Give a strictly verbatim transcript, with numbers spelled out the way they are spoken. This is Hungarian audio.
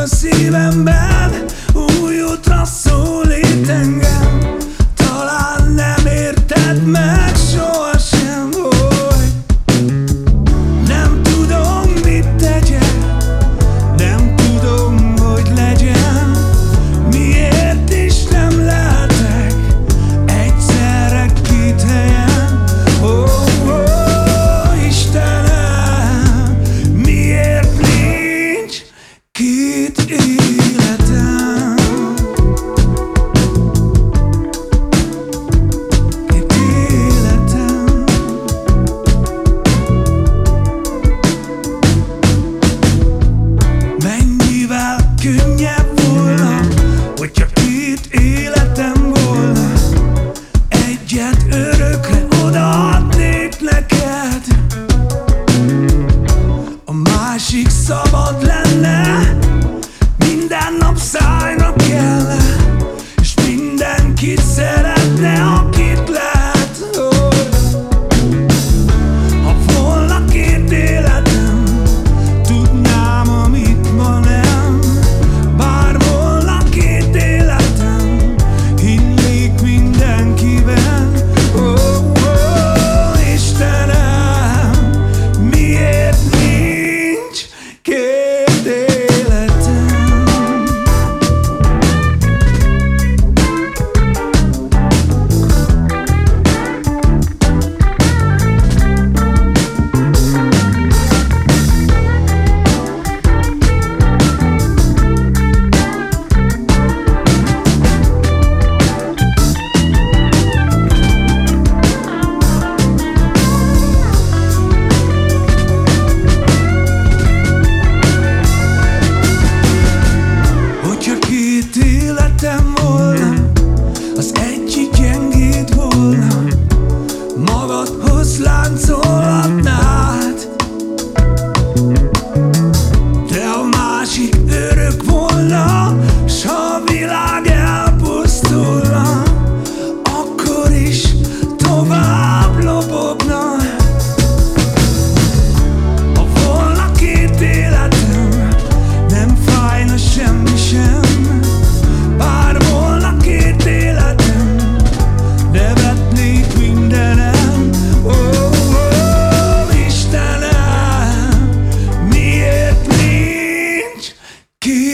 a szívemben, új útra szólít engem. Talán nem érted meg sohasem, hogy nem tudom, mit tegyek, nem tudom, hogy legyen. Miért is nem lehetek egyszerre két helyen? Ó, ó, Istenem, miért nincs két életem? Két életem. Mennyivel könnyebb volna, hogyha két életem volna. Egyet örökre odaadnék neked, a másik szabad lenne. Minden nap szállna kell, és mindenkit szeretne, akit lehet. Oh. Ha volna két életem, tudnám, amit ma nem. Bár volna két életem, hinnék mindenkiben. Oh, oh, Istenem, miért nincs két életem? Hogyha két életem volna, az egyik gyengéd volna, magadhoz láncolhatnád, de a másik örök volna, s ha a világ elpusztulna, akkor is tovább lobogna. Ha volna két életem, nem fájna semmi sem. Bár volna két életem, nevetnék mindenem. Ó, ó, Istenem, miért nincs két